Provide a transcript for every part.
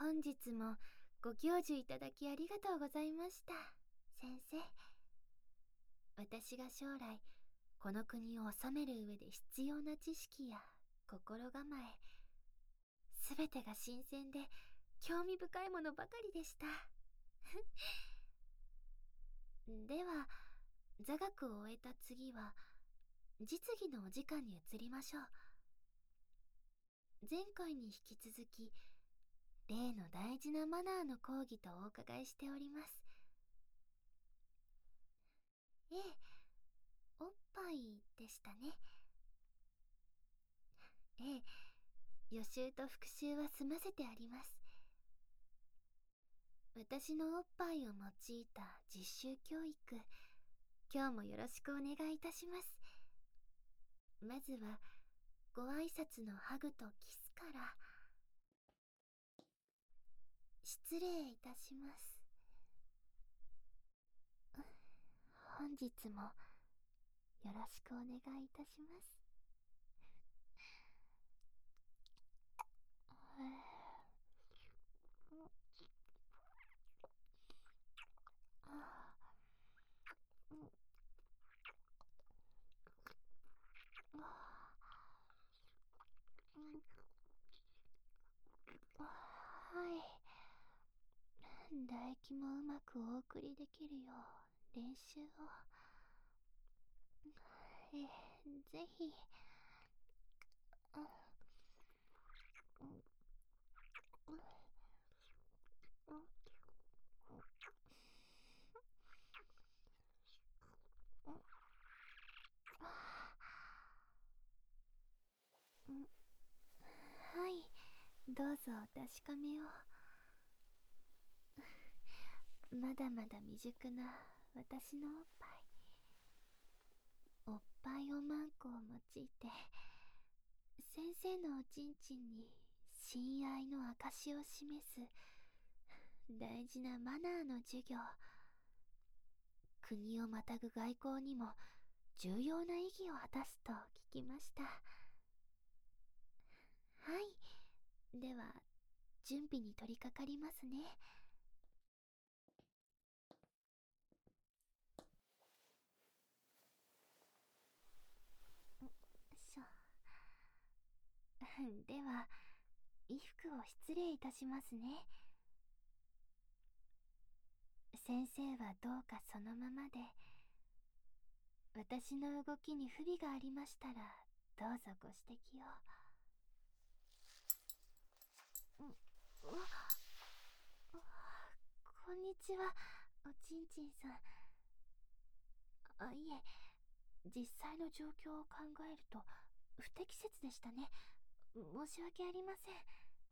本日もご教授いただきありがとうございました、先生。私が将来、この国を治める上で必要な知識や心構え、すべてが新鮮で興味深いものばかりでした。では、座学を終えた次は、実技のお時間に移りましょう。前回に引き続き、例の大事なマナーの講義とお伺いしております。ええ、おっぱいでしたね。ええ、予習と復習は済ませてあります。私のおっぱいを用いた実習教育、今日もよろしくお願いいたします。まずは、ご挨拶のハグとキスから。失礼いたします。本日もよろしくお願いいたします。はい。唾液もうまくお送りできるよう練習を。ぜひ。はい、どうぞお確かめを。まだまだ未熟な私のおっぱい。おっぱいおまんこを用いて、先生のおちんちんに親愛の証を示す大事なマナーの授業。国をまたぐ外交にも重要な意義を果たすと聞きました。はい、では準備に取り掛かりますね。しょでは、衣服を失礼いたしますね。先生はどうかそのままで、私の動きに不備がありましたらどうぞご指摘を。こんにちは、おちんちんさん。いえ、実際の状況を考えると不適切でしたね。申し訳ありません。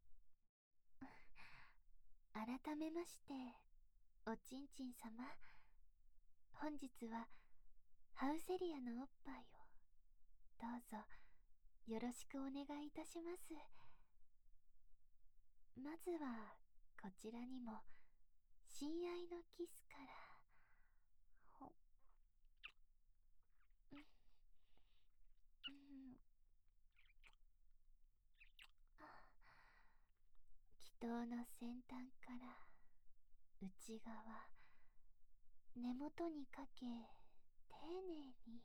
改めまして、おちんちん様。本日はハウセリアのおっぱいをどうぞよろしくお願いいたします。まずはこちらにも親愛のキスから。ほ祈祷の先端から内側、根元にかけ丁寧に。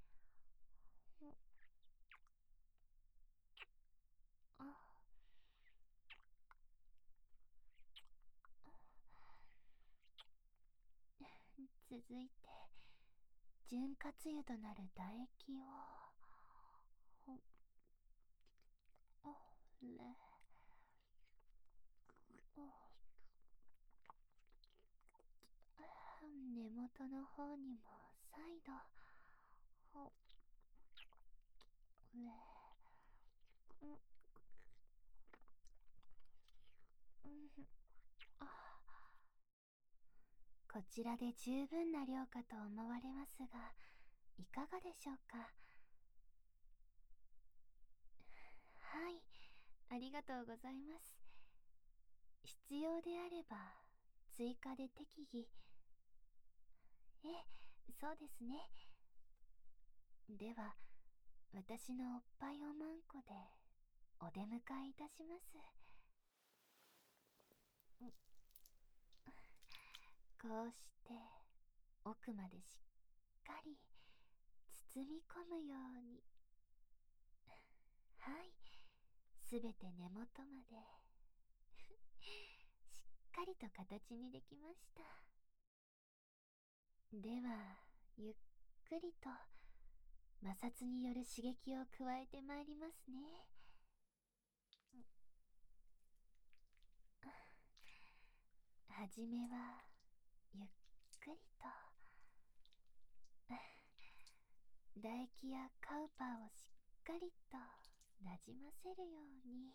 続いて潤滑油となる唾液を。おれ根元の方にも再度。ほれこちらで十分な量かと思われますが、いかがでしょうか。はい、ありがとうございます。必要であれば追加で適宜。そうですね。では、私のおっぱいおまんこでお出迎えいたします。 こうして奥までしっかり包み込むように。はい、すべて根元までしっかりと形にできました。ではゆっくりと摩擦による刺激を加えてまいりますね。はじめはゆっくりと唾液やカウパーをしっかりとなじませるように。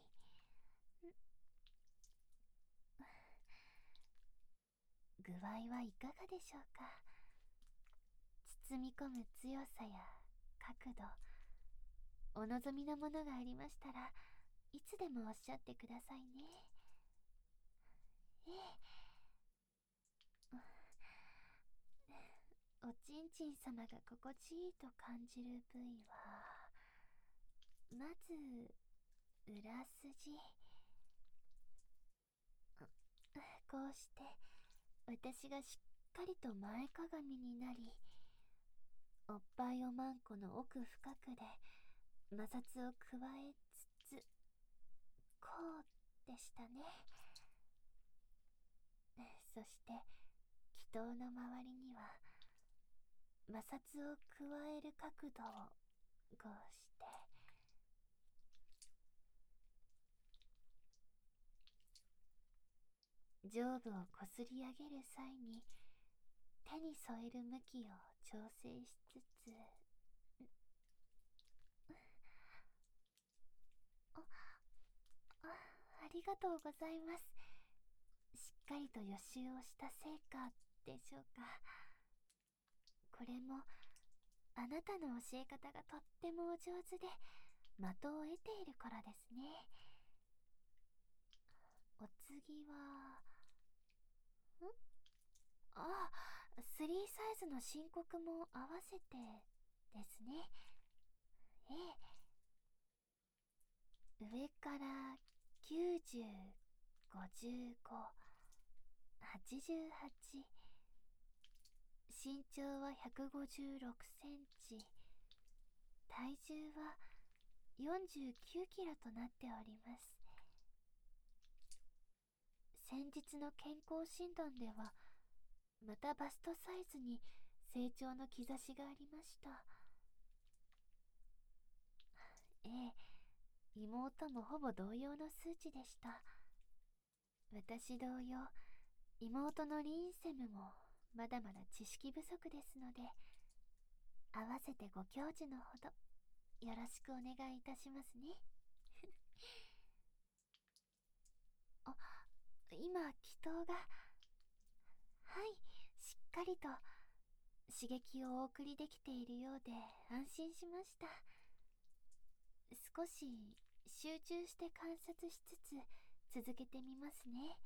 具合はいかがでしょうか。包み込む強さや角度、お望みのものがありましたらいつでもおっしゃってくださいね。ええ、おちんちん様が心地いいと感じる部位は、まず裏筋。こうして私がしっかりと前かがみになり、おっぱいおまんこの奥深くで摩擦を加えつつ、こうでしたね。そして気筒の周りには摩擦を加える角度をこうして上部をこすり上げる際に手に添える向きを調整しつつ、ありがとうございます。しっかりと予習をした成果でしょうか。これもあなたの教え方がとってもお上手で的を得ているからですね。お次はあ、3サイズの申告も合わせてですね。ええ、上から90、55、88、身長は156センチ、体重は49キロとなっております。先日の健康診断ではまたバストサイズに成長の兆しがありました。ええ、妹もほぼ同様の数値でした。私同様、妹のリーンセムもまだまだ知識不足ですので、合わせてご教授のほどよろしくお願いいたしますね。あ、今気筒が、はい、しっかりと刺激をお送りできているようで安心しました。少し集中して観察しつつ続けてみますね。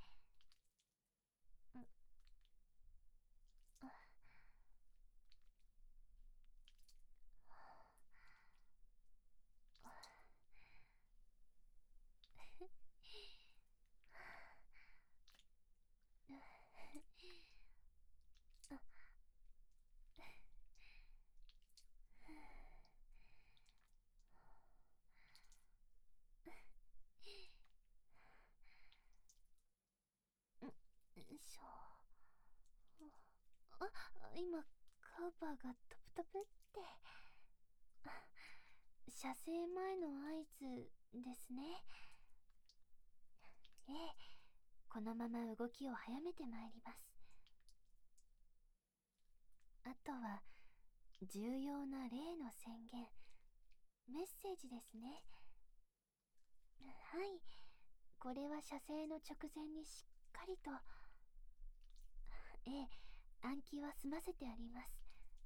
しょ今カウパーがトプトプって、射精前の合図ですね。ええ、このまま動きを早めてまいります。あとは重要な例の宣言、メッセージですね。はい、これは射精の直前にしっかりと、ええ、暗記は済ませてあります。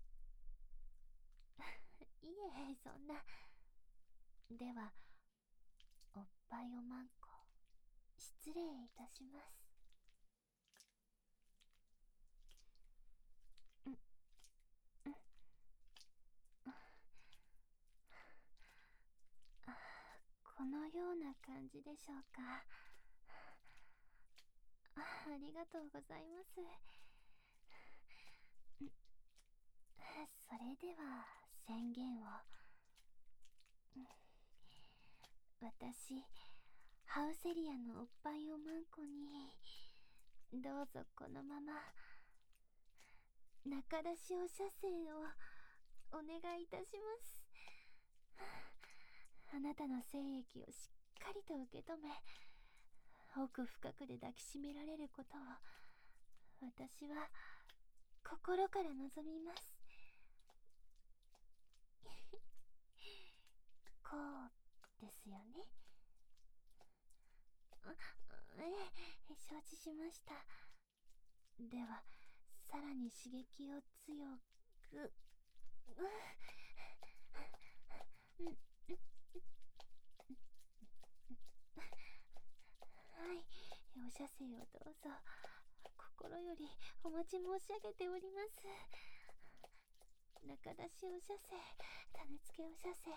いえ、そんな。ではおっぱいおまんこ失礼いたします。このような感じでしょうか。 ありがとうございます。それでは宣言を。私、ハウセリアのおっぱいをマンコに、どうぞこのまま、中出しお射精をお願いいたします。あなたの精液をしっかりと受け止め、奥深くで抱きしめられることを、私は心から望みます。こうですよね。ええ、承知しました。では、さらに刺激を強く。はい、お射精をどうぞ。心よりお待ち申し上げております。中出しお射精、種付けお射精。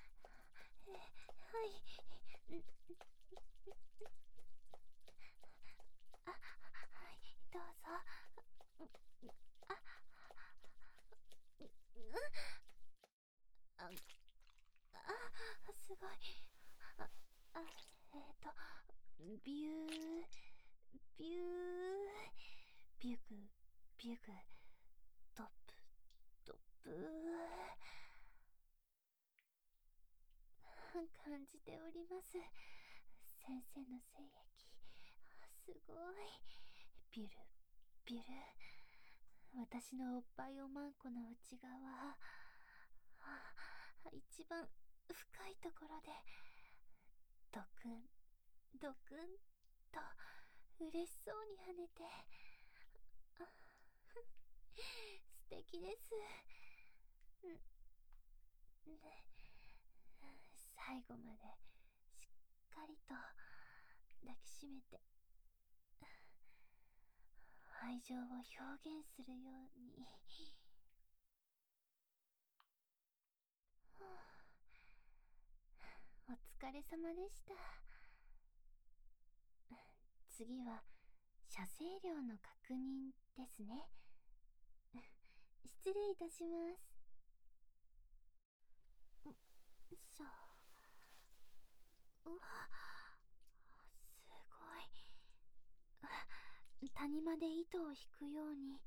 はい。あ、はい、どうぞ。あ、あ、すごい。あ、あ、ビュー、ビュー、ビュグ、ビュグ、トップ、トップ。感じております。先生の精液。すごい。ビュル、ビュル。私のおっぱいおまんこの内側。一番深いところで、ドクン、ドクンと嬉しそうに跳ねて。素敵です。最後までしっかりと抱きしめて、愛情を表現するように。お疲れ様でした。次は射精量の確認ですね。失礼いたします。しょ。うわ、すごい。谷間で糸を引くように。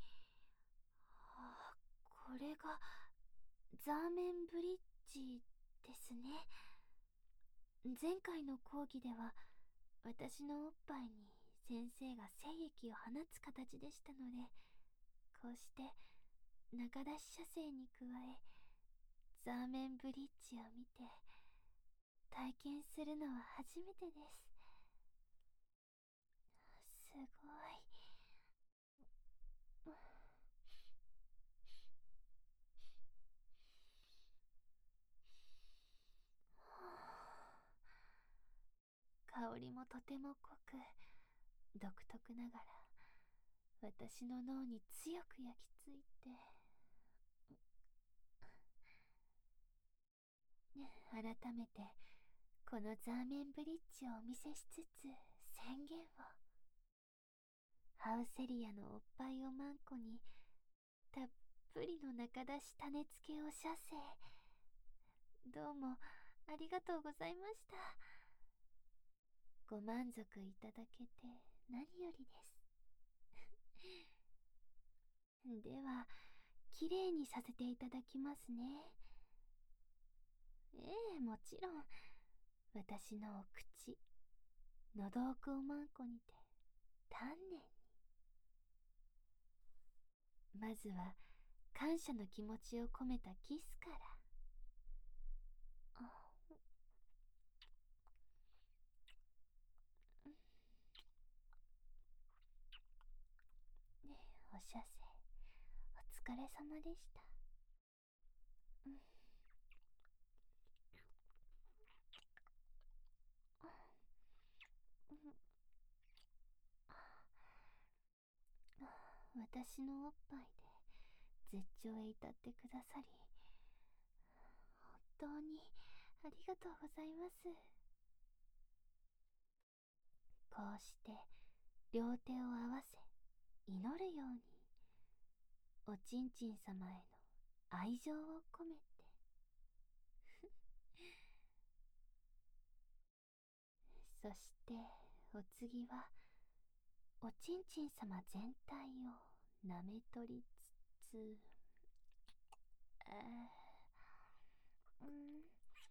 これがザーメンブリッジですね。前回の講義では私のおっぱいに先生が精液を放つ形でしたので、こうして中出し射精に加えザーメンブリッジを見て体験するのは初めてです。すごい。香りもとても濃く独特ながら私の脳に強く焼き付いて、改めてこのザーメンブリッジをお見せしつつ宣言を。ハウセリアのおっぱいをマンコにたっぷりの中出し種付けを射精。どうもありがとうございました。ご満足いただけて何よりです。ではきれいにさせていただきますね。ええ、もちろん。私のお口、喉奥をマンコにて丹念に。まずは感謝の気持ちを込めたキスから。お射精お疲れ様でした。私のおっぱいで絶頂へ至ってくださり本当にありがとうございます。こうして両手を合わせ祈るように、おちんちん様への愛情を込めて。そしてお次はおちんちん様全体を舐め取りつつ、うん、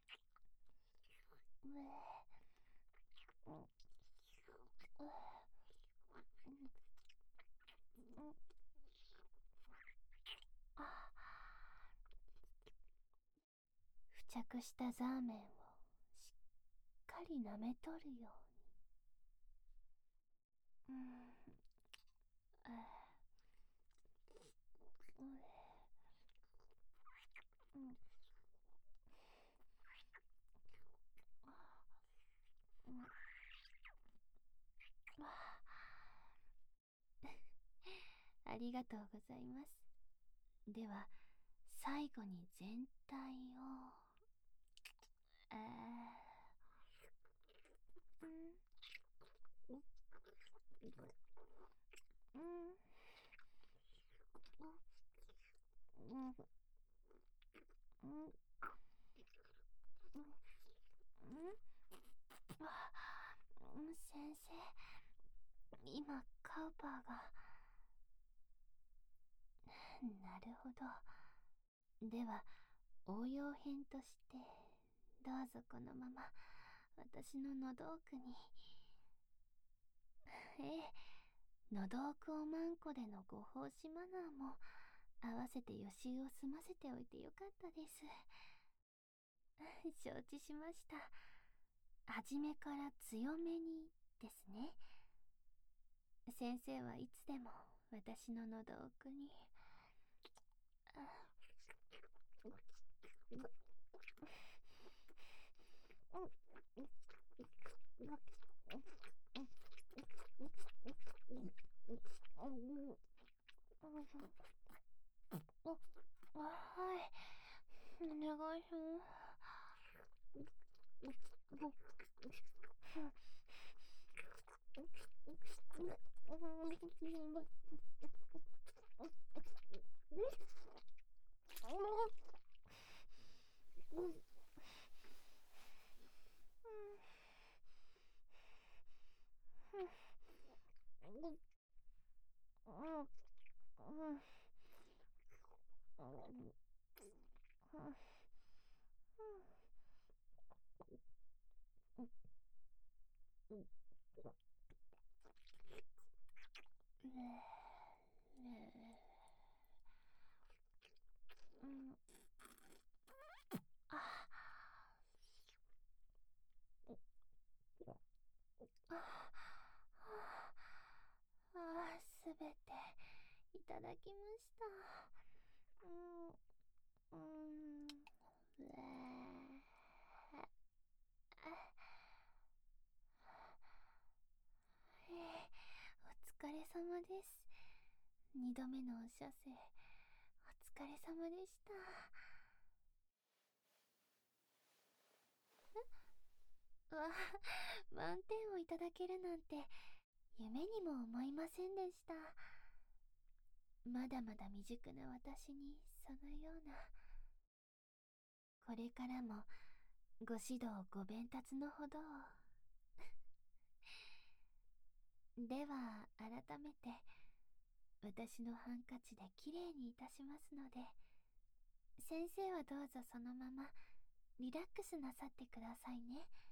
付着したザーメンをしっかり舐め取るように。ありがとうございます。では最後に全体を、先生、今カウパーが。なるほど。では応用編としてどうぞこのまま私の喉奥に。喉奥おまんこでのご奉仕マナーも合わせて予習を済ませておいてよかったです。承知しました。初めから強めにですね。先生はいつでも私の喉奥に。はい、お願いします。すべていただきました。お疲れ様です。2度目のお射精、お疲れ様でした。満点をいただけるなんて夢にも思いませんでした。まだまだ未熟な私にそのような。これからもご指導ご鞭達のほどを。では改めて私のハンカチできれいにいたしますので、先生はどうぞそのままリラックスなさってくださいね。